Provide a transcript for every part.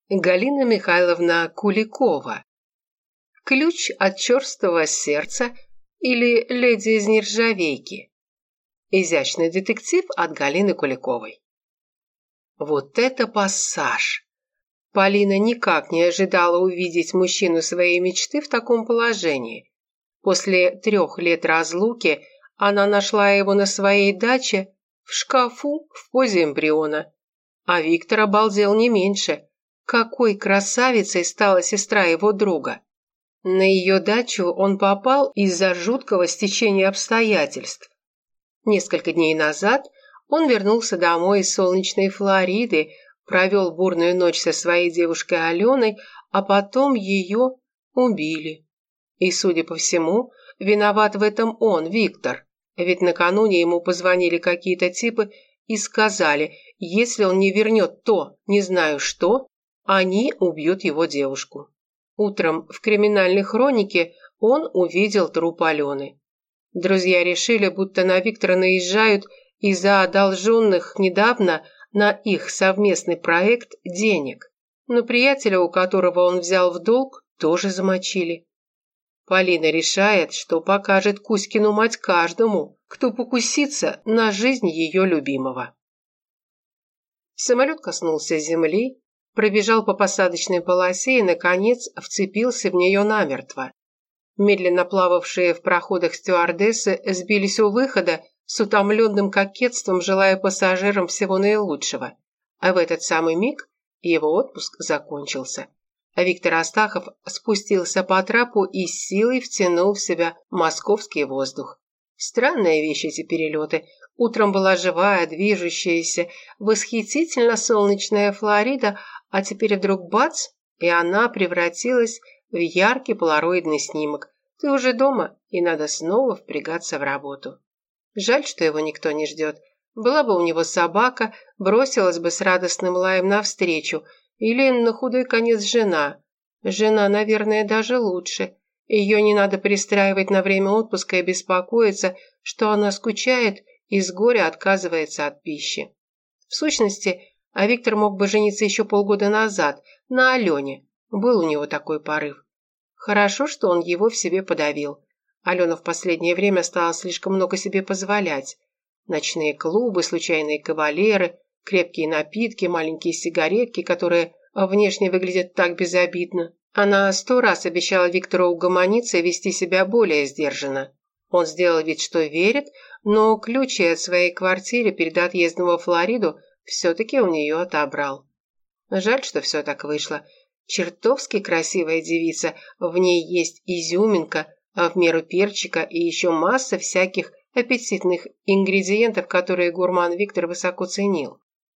Галина Михайловна Куликова. Ключ от черствого сердца или леди из нержавейки. Изящный детектив от Галины Куликовой. Вот это пассаж! Полина никак не ожидала увидеть мужчину своей мечты в таком положении. После 3 лет разлуки она нашла его на своей даче в шкафу в позе эмбриона. А Виктор обалдел не меньше. Какой красавицей стала сестра его друга. На ее дачу он попал из-за жуткого стечения обстоятельств. Несколько дней назад он вернулся домой из солнечной Флориды, провел бурную ночь со своей девушкой Аленой, а потом ее убили. И, судя по всему, виноват в этом он, Виктор. Ведь накануне ему позвонили какие-то типы и сказали, если он не вернет то, не знаю что, они убьют его девушку. Утром в криминальной хронике он увидел труп Алены. Друзья решили, будто на Виктора наезжают из-за одолженных недавно на их совместный проект денег. Но приятеля, у которого он взял в долг, тоже замочили. Полина решает, что покажет Кузькину мать каждому, кто покусится на жизнь ее любимого. Самолет коснулся земли, пробежал по посадочной полосе и, наконец, вцепился в нее намертво. Медленно плававшие в проходах стюардессы сбились у выхода с утомленным кокетством, желая пассажирам всего наилучшего. А в этот самый миг его отпуск закончился. Виктор Астахов спустился по трапу и с силой втянул в себя московский воздух. Странная вещь эти перелеты. Утром была живая, движущаяся, восхитительно солнечная Флорида, а теперь вдруг бац, и она превратилась в яркий полароидный снимок. Ты уже дома, и надо снова впрягаться в работу. Жаль, что его никто не ждет. Была бы у него собака, бросилась бы с радостным лаем навстречу, или на худой конец жена. Жена, наверное, даже лучше. Ее не надо пристраивать на время отпуска и беспокоиться, что она скучает и с горя отказывается от пищи. В сущности, Виктор мог бы жениться еще полгода назад, на Алене. Был у него такой порыв. Хорошо, что он его в себе подавил. Алена в последнее время стала слишком много себе позволять. Ночные клубы, случайные кавалеры, крепкие напитки, маленькие сигаретки, которые внешне выглядят так безобидно. Она 100 раз обещала Виктору угомониться и вести себя более сдержанно. Он сделал вид, что верит, но ключи от своей квартиры перед отъездом во Флориду все-таки у нее отобрал. Жаль, что все так вышло. Чертовски красивая девица, в ней есть изюминка, в меру перчика и еще масса всяких аппетитных ингредиентов, которые гурман Виктор высоко ценил.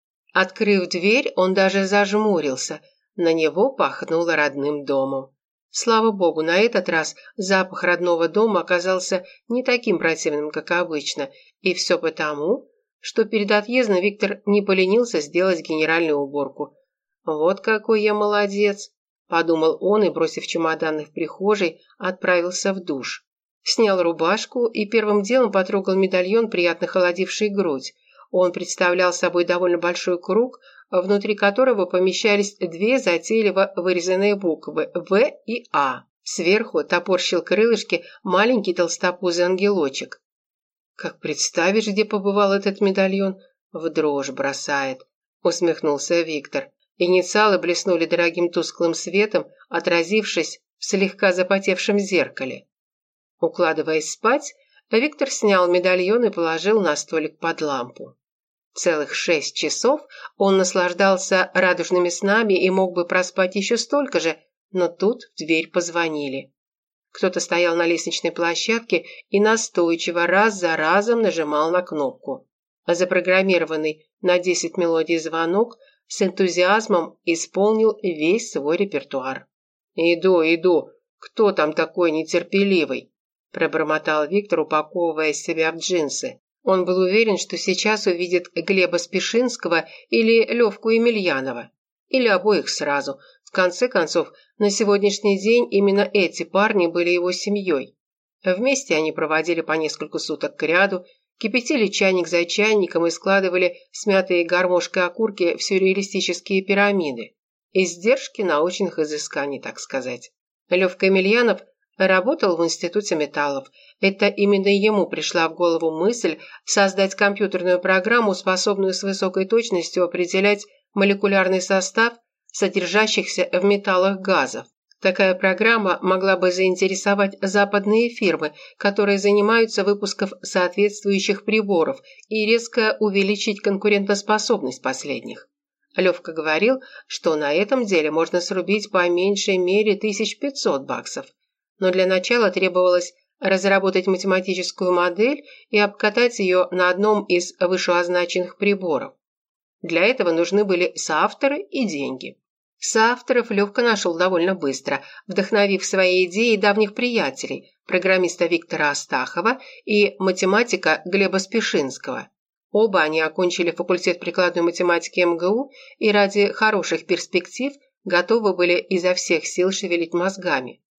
Открыв дверь, он даже зажмурился. На него пахнуло родным домом. Слава богу, на этот раз запах родного дома оказался не таким противным, как обычно, и все потому, что перед отъездом Виктор не поленился сделать генеральную уборку. «Вот какой я молодец!» – подумал он и, бросив чемоданы в прихожей, отправился в душ. Снял рубашку и первым делом потрогал медальон, приятно холодивший грудь. Он представлял собой довольно большой круг, внутри которого помещались 2 затейливо вырезанные буквы «В» и «А». Сверху топорщил крылышки маленький толстопузый ангелочек. «Как представишь, где побывал этот медальон, в дрожь бросает», – усмехнулся Виктор. Инициалы блеснули дорогим тусклым светом, отразившись в слегка запотевшем зеркале. Укладываясь спать, Виктор снял медальон и положил на столик под лампу. Целых 6 часов он наслаждался радужными снами и мог бы проспать еще столько же, но тут в дверь позвонили. Кто-то стоял на лестничной площадке и настойчиво раз за разом нажимал на кнопку. Запрограммированный на 10 мелодий звонок с энтузиазмом исполнил весь свой репертуар. «Иду. Кто там такой нетерпеливый?» – пробормотал Виктор, упаковывая себя в джинсы. Он был уверен, что сейчас увидит Глеба Спешинского или Левку Емельянова. Или обоих сразу. В конце концов, на сегодняшний день именно эти парни были его семьей. Вместе они проводили по несколько суток кряду, кипятили чайник за чайником и складывали смятые гармошкой окурки в сюрреалистические пирамиды. Издержки научных изысканий, так сказать. Левка Емельянов работал в Институте металлов. Это именно ему пришла в голову мысль создать компьютерную программу, способную с высокой точностью определять молекулярный состав содержащихся в металлах газов. Такая программа могла бы заинтересовать западные фирмы, которые занимаются выпуском соответствующих приборов, и резко увеличить конкурентоспособность последних. Левка говорил, что на этом деле можно срубить по меньшей мере $1500. Но для начала требовалось разработать математическую модель и обкатать ее на одном из вышеозначенных приборов. Для этого нужны были соавторы и деньги. Соавторов Левка нашел довольно быстро, вдохновив своей идеей давних приятелей, программиста Виктора Астахова и математика Глеба Спешинского. Оба они окончили факультет прикладной математики МГУ и ради хороших перспектив готовы были изо всех сил шевелить мозгами.